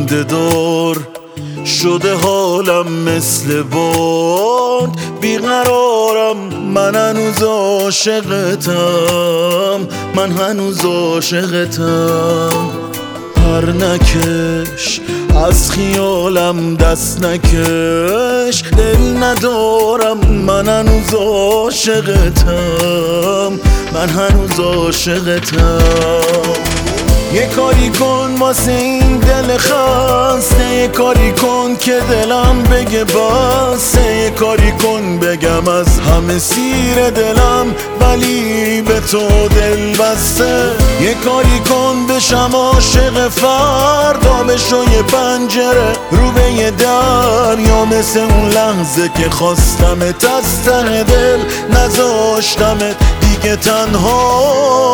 خنده دار شده حالم مثل باد بیقرارم، من هنوز عاشقتم، من هنوز عاشقتم. پر نکش از خیالم دست نکش، دل ندارم، من هنوز عاشقتم، من هنوز عاشقتم. یه کاری کن واسه این دل خسته، یه کاری کن که دلم بگه بسه، یه کاری کن بگم از همه سیر دلم ولی به تو دل بسته. یه کاری کن بشم عاشق فردا، بشو یه پنجره رو به یه دریا، مثل اون لحظه که خواستمت از ته دل نذاشتمت دیگه تنها.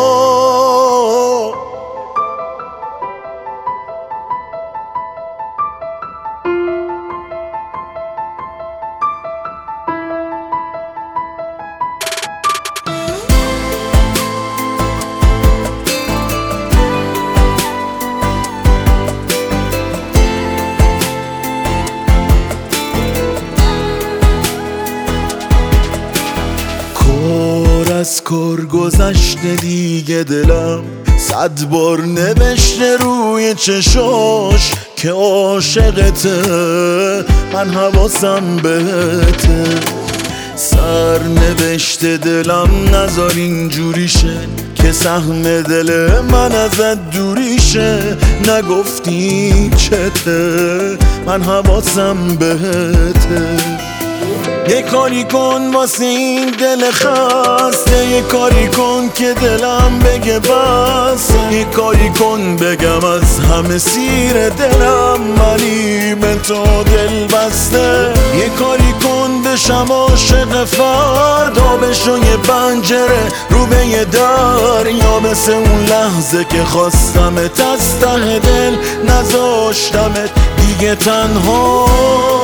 از کار گذشته دیگه دلم 100 بار نوشته روی چشاش که عاشقته، من حواسم بهته. سر نوشته دلم نذار اینجوری شه که سهم دل من ازت دوری شه، نگفتی چته، من حواسم بهته. یه کاری کن واسه این دل خسته، یه کاری کن که دلم بگه بس، یه کاری کن بگم از همه سیر دلم ولی به تو دل بسته. یه کاری کن بشم عاشق فردا، بشو یه پنجره رو به یه دریا، مثل اون لحظه که خواستمت از ته دل نذاشتمت دیگه تنها.